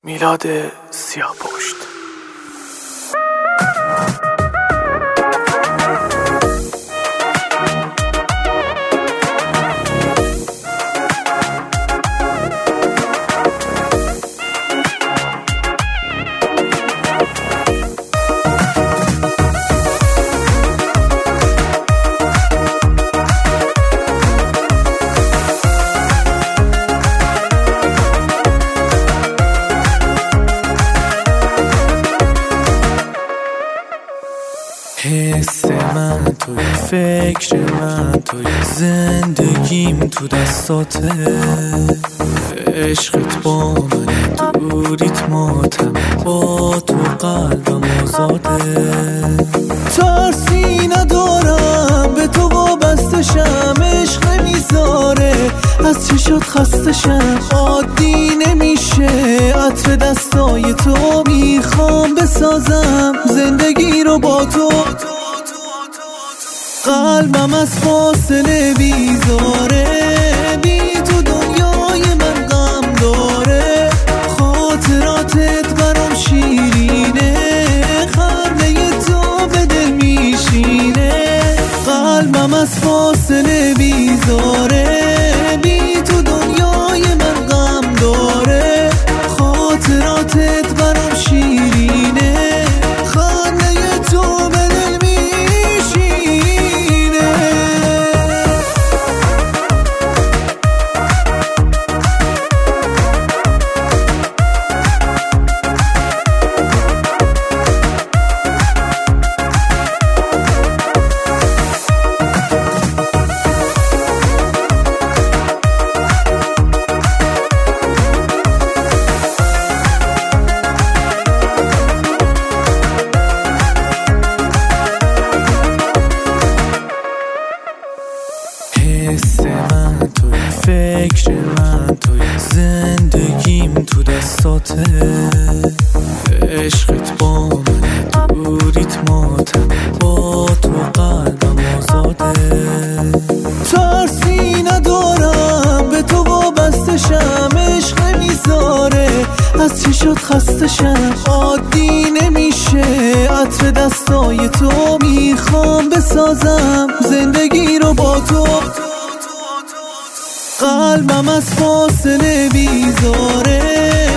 میلاد سیاه‌پشت. حس من توی، فکر من توی، زندگیم تو دستاته. عشقت با من، دوریت ماتم، با تو قلبم آزاده. ترسی ندارم به تو وابستشم، عشق نمیذاره از چشات خستشم. عادی نمیشه عطر دستای تو، میخوام بسازم زندگی رو با تو. قلبم از فاصله بیزاره، بی تو دنیای من غم داره. خاطراتت برام شیرینه، خنده تو به دل میشینه. قلبم از فاصله بیزاره، بی تو دنیای من غم داره. خاطراتت برام شیرینه، خنده تو به دل میشینه. حس من توی، فکر من توی، زندگیم تو دستاته. عشقت با من، دوریت ماتم، با تو قلبم آزاده. ترسی ندارم به تو وابستشم، عشق نمیذاره از چشات خستشم. عادی نمیشه عطر دستای تو، میخوام بسازم زندگی رو با تو. قلبم از فاصله بیزاره،